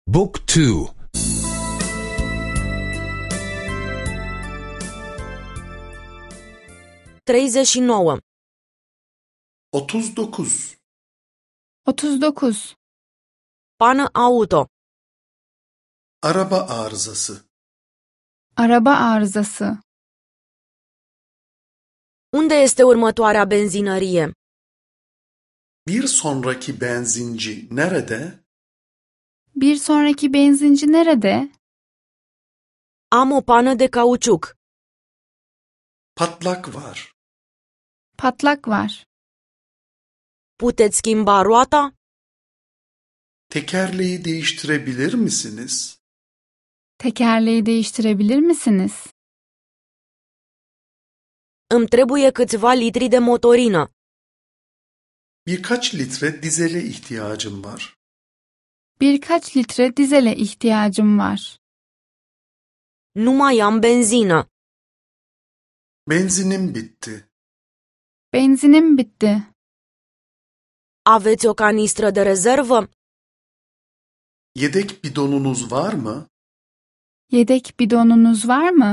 Book 2. 39. 39. 39. Pană auto. Araba arızası. Araba arızası. Unde este următoarea benzinărie? Bir sonraki benzinci nerede? Bir sonraki benzinci nerede? Am o pană de cauciuc. Patlak var. Patlak var. Puteți schimba roata? Tekerleği değiştirebilir misiniz? Tekerleği değiştirebilir misiniz? Îmi trebuie câțiva litri de motorină. Birkaç litre dizele ihtiyacım var. Birkaç litre dizele ihtiyacım var. Nu mai am benzină. Benzinim bitti. Benzinim bitti. Aveți o canistră de rezervă? Yedek bidonunuz var mı? Yedek bidonunuz var mı?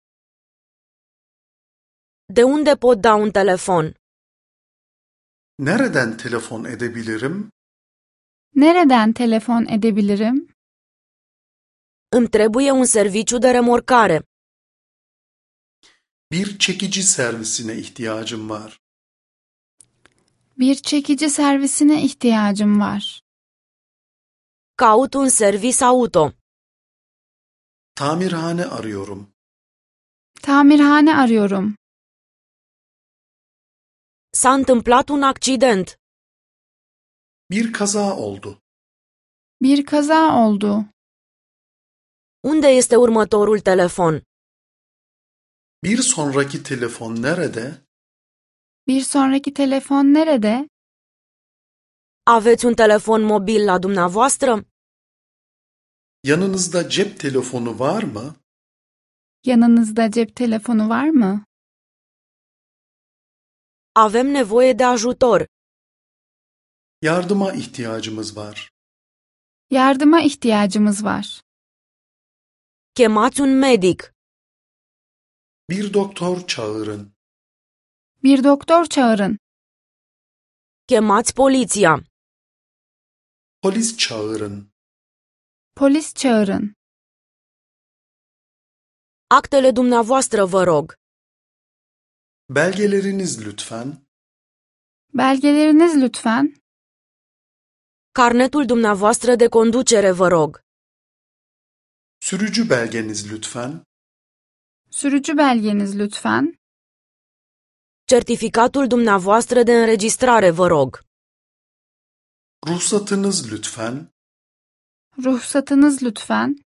De unde pot da un telefon? Nereden telefon edebilirim? Nereden telefon edebilirim? Îmi trebuie un serviciu de remorcare. Bir çekici servisine ihtiyacım var. Bir çekici servisine ihtiyacım var. Caut un servis auto. Tamirhane arıyorum. Tamirhane arıyorum. S-a întâmplat un accident. Bir kaza oldu. Bir kaza oldu. Unde este următorul telefon? Bir sonraki telefon nerede? Bir sonraki telefon nerede? Aveți un telefon mobil la dumneavoastră? Yanınızda cep telefonu var mı? Yanınızda cep telefonu var mı? Avem nevoie de ajutor. Yardıma ihtiyacımız var. Yardıma ihtiyacımız var. Chemați un medic. Bir doktor çağırın. Bir doktor çağırın. Chemați poliția. Polis çağırın. Polis çağırın. Actele dumneavoastră, vă rog. Belgeleriniz lütfen. Belgeleriniz lütfen. Carnetul dumneavoastră de conducere, vă rog. Sürücü belgeniz lütfen. Sürücü belgeniz lütfen. Certificatul dumneavoastră de înregistrare, vă rog. Ruhsatınız lütfen. Ruhsatınız lütfen.